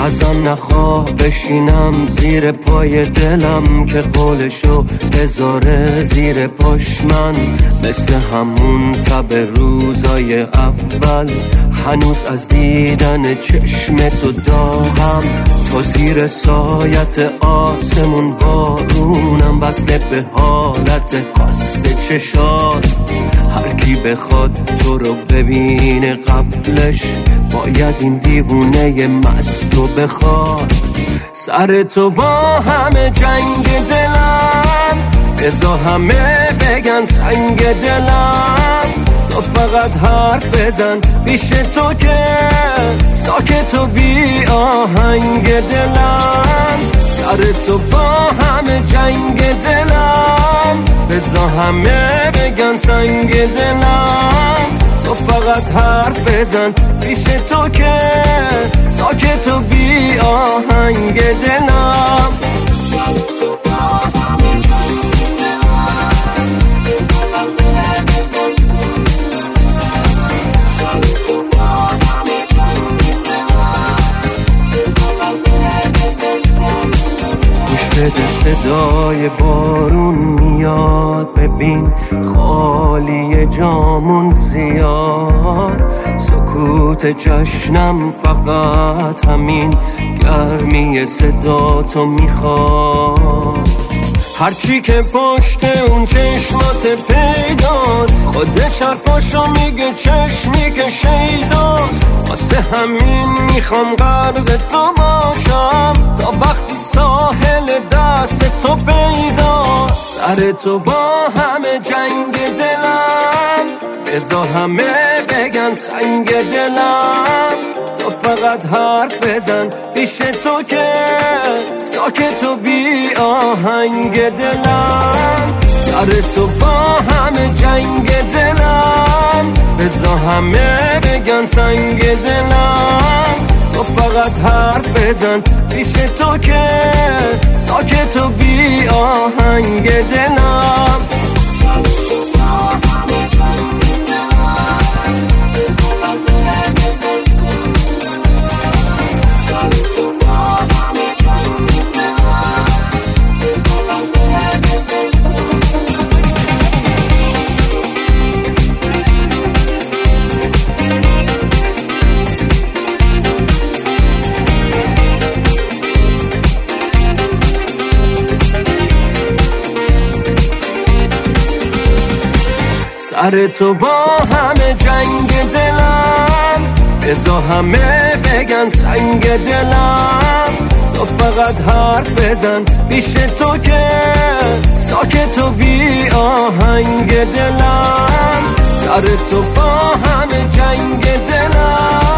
ازم نخواه بشینم زیر پای دلم که قولشو بذاره زیر پاش. من مثل همون تب روزای اول هنوز از دیدن چشم تو داغم. تو زیر سایت آسمون بارونم، وصله به حالت خاص چشات. هر کی بخواد تو رو ببینه قبلش باید این دیوونه مستو بخواد. سر تو با همه جنگ دلم، بذار همه بگن سنگ دلم. تو فقط حرف بزن پیش تو که ساکت و بی آهنگ دلم. سر تو با همه جنگ دلم، بذار همه بگن سنگ دلم. تو فقط حرف بزن پیش تو که ساکت و بی آهنگ دلم. بده صدای بارون میاد، ببین خالی جامون زیاد. سکوت جشنم فقط همین گرمی صدا تو میخواد. هرچی که پشت اون چشمات پیداست، خودش حرفاشو میگه چشمی که شیداست. واسه همین میخوام غرق تو باشم تا وقتی ساحل دست تو پیداست. سر تو با همه جنگ دلم، بذار همه بگن سنگ دلم. تو فقط حرف بزن پیش تو که ساکت و بی آهنگ دلم. سر تو با همه جنگ دلم، بذار همه بگن سنگ دلم. تو فقط حرف بزن پیش تو که ساکت و بی آهنگ دلم. سر تو با همه جنگ دلم، بذار همه بگن سنگ دلم. تو فقط حرف بزن پیش تو که ساکت و بی آهنگ دلم. سر تو با همه جنگ دلم،